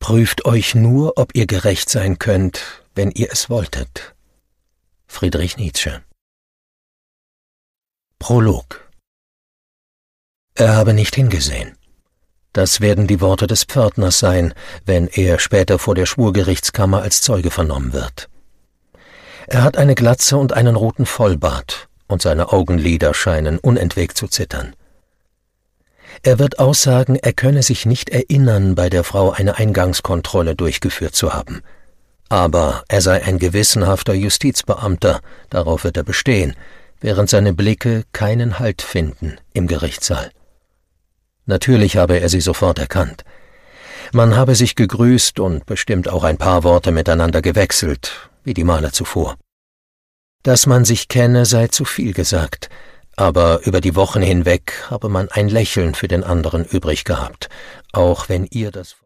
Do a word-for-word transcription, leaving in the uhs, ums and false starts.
Prüft euch nur, ob ihr gerecht sein könnt, wenn ihr es wolltet. Friedrich Nietzsche. Prolog. Er habe nicht hingesehen. Das werden die Worte des Pförtners sein, wenn er später vor der Schwurgerichtskammer als Zeuge vernommen wird. Er hat eine Glatze und einen roten Vollbart, und seine Augenlider scheinen unentwegt zu zittern. Er wird aussagen, er könne sich nicht erinnern, bei der Frau eine Eingangskontrolle durchgeführt zu haben. Aber er sei ein gewissenhafter Justizbeamter, darauf wird er bestehen, während seine Blicke keinen Halt finden im Gerichtssaal. Natürlich habe er sie sofort erkannt. Man habe sich gegrüßt und bestimmt auch ein paar Worte miteinander gewechselt, wie die Male zuvor. Dass man sich kenne, sei zu viel gesagt, aber über die Wochen hinweg habe man ein Lächeln für den anderen übrig gehabt, auch wenn ihr das